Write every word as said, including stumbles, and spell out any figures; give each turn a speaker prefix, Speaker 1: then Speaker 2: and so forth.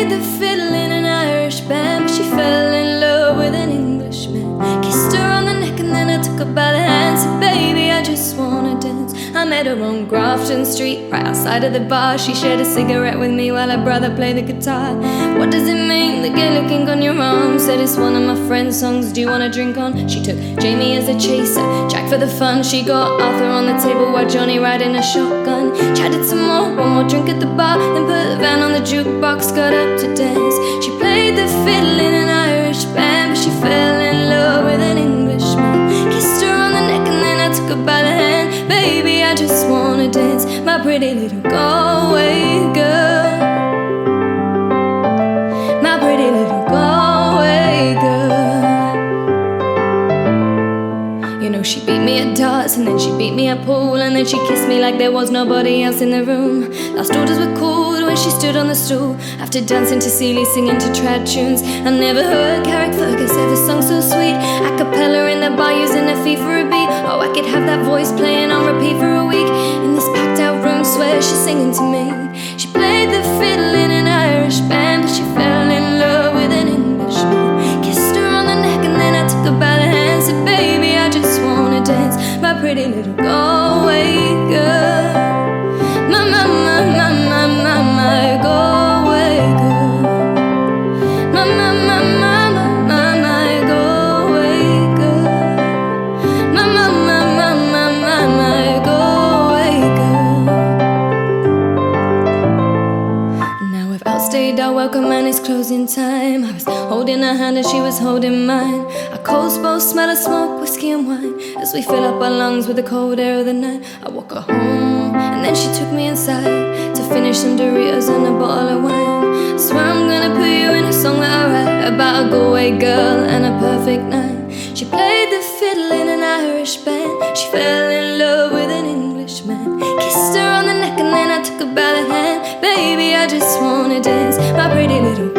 Speaker 1: played the fiddle in an Irish band, but she fell in love with an Englishman. Kissed her on the neck and then I took her by the hand. Said, baby, I just wanna dance. I met her on Grafton Street, right outside of the bar. She shared a cigarette with me while her brother played the guitar. What does it mean, the gay looking on your arm? Said it's one of my friend's songs, do you wanna drink on? She took Jamie as a chaser, Jack for the fun. She got Arthur on the table while Johnny riding a shotgun. Chatted some more, one more drink at the bar, then put the van on the jukebox, got up to dance. She played the fiddle in an Irish band, but she fell in love with an Englishman. Kissed her on the neck and then I took her by the hand. Baby, I just wanna dance, my pretty little Galway girl. My pretty little Galway girl. You know, she beat me at darts and then she beat me at pool, and then she kissed me like there was nobody else in the room. Last orders were called when she stood on the stool, after dancing to Seeley, singing to trad tunes. I never heard Carrick Fergus ever sung so sweet. A cappella in the bar using a fee for a beat. Oh, I could have that voice playing on repeat for a week. In this packed out room, swear she's singing to me. She played the fiddle in an Irish band, but she fell in love with an Englishman. Kissed her on the neck and then I took her by the hand. Said, baby, I just wanna dance, my pretty little Galway girl. My, my, my, my, my, my, my Galway girl. My, my, my, my, my, my, my Galway girl. My, my, my, my, my, my, my Galway girl. Now we've outstayed our welcome and it's closing time. I was holding her hand and she was holding mine. Our coats both smell of smoke, whiskey and wine, as we fill up our lungs with the cold air of the night. I walk her home and then she took me inside to finish some Doritos and a bottle of wine. I swear I'm gonna put you in a song that I write about a Galway girl and a perfect night. She played the fiddle in an Irish band, she fell in love with an Englishman. Kissed her on the neck and then I took her by the hand. Baby, I just wanna dance, my pretty little